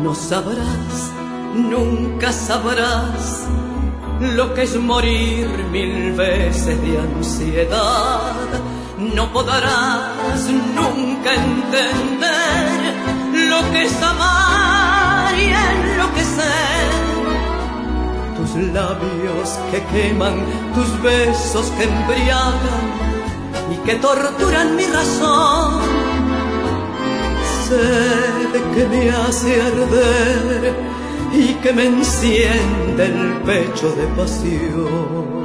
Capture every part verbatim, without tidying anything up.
No sabrás, nunca sabrás lo que es morir mil veces de ansiedad. No podrás nunca entender lo que es amar y enloquecer. Tus labios que queman, tus besos que embriagan y que torturan mi razón. Sé que me hace arder y que me enciende el pecho de pasión.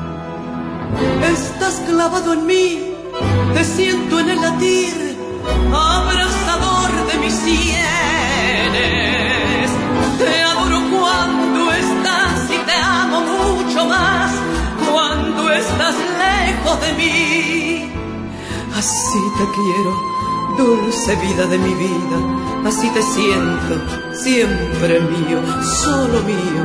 Estás clavado en mí, te siento en el latir, abrazador de mis sienes. Te adoro cuando estás y te amo mucho más cuando estás lejos de mí. Así te quiero, dulce vida de mi vida, así te siento, siempre mío, solo mío.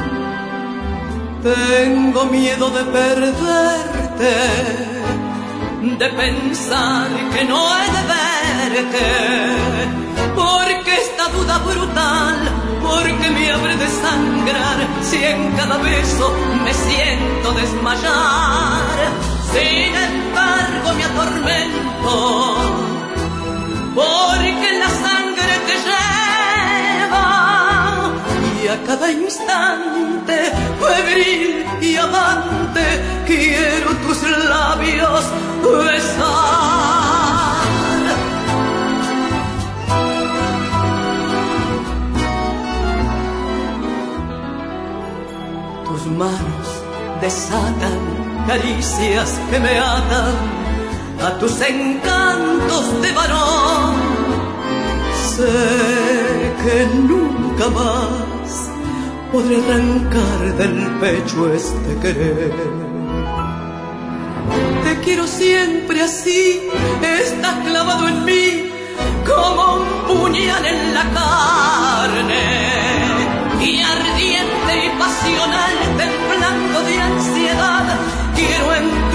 Tengo miedo de perderte, de pensar que no he de verte, porque esta duda brutal, porque me habré de sangrar si en cada beso me siento desmayar. Sin embargo me atormento, porque la sangre te lleva y a cada instante, febril y amante, quiero tus labios besar. Tus manos desatan caricias que me atan a tus encantos de varón. Sé que nunca más podré arrancar del pecho este querer. Te quiero siempre así, estás clavado en mí como un puñal en la carne, y ardiente y pasional, temblando de ansiedad, quiero entrar